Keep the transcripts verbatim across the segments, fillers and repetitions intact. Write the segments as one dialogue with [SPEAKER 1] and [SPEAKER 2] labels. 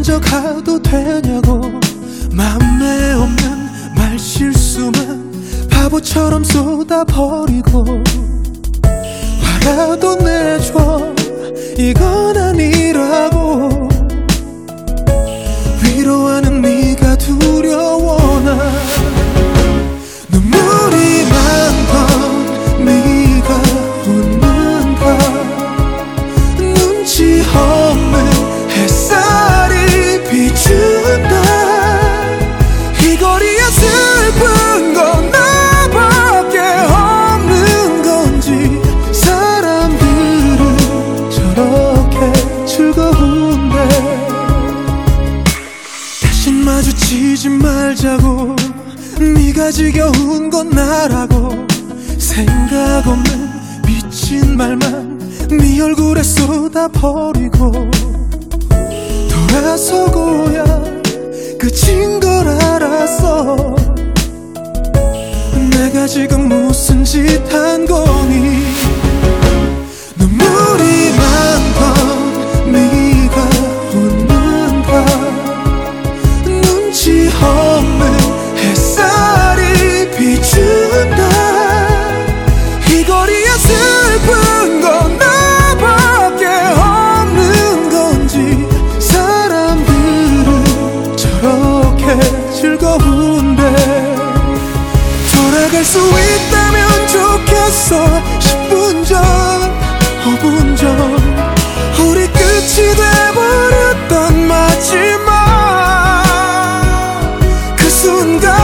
[SPEAKER 1] 먼저 가도 되냐고. 마음에 없는 말 실수만 바보처럼 쏟아버리고 화라도 내줘, 이건 아니라고. 위로하는 네가 두려워. 나 눈물이 많던 네가 웃는 걸 눈치 없는 햇살이 비춘다. 이 거리에 슬픈 건 나밖에 없는 건지 사람들은 저렇게 즐거운데. 다신 마주치지 말자고, 네가 지겨운 건 나라고. 생각 없는 미친 말만 네 얼굴에 쏟아버리고 돌아서고야 끝인 걸 알았어. 내가 지금 무슨 짓 한 거니. 눈물이 많던 네가 웃는다. 눈치 없는 햇살이 비춘다. 이 거리에 슬픈 건 나밖에 없는 건지 사람들은 저렇게 즐거운데. 돌아갈 수 있다면 좋겠어. 십 분 전, 오 분 전 우리 끝이 돼버렸던 마지막 그 순간.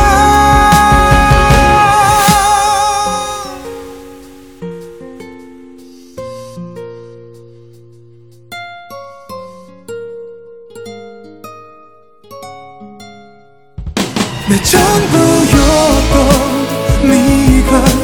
[SPEAKER 1] 내 전부였던 네가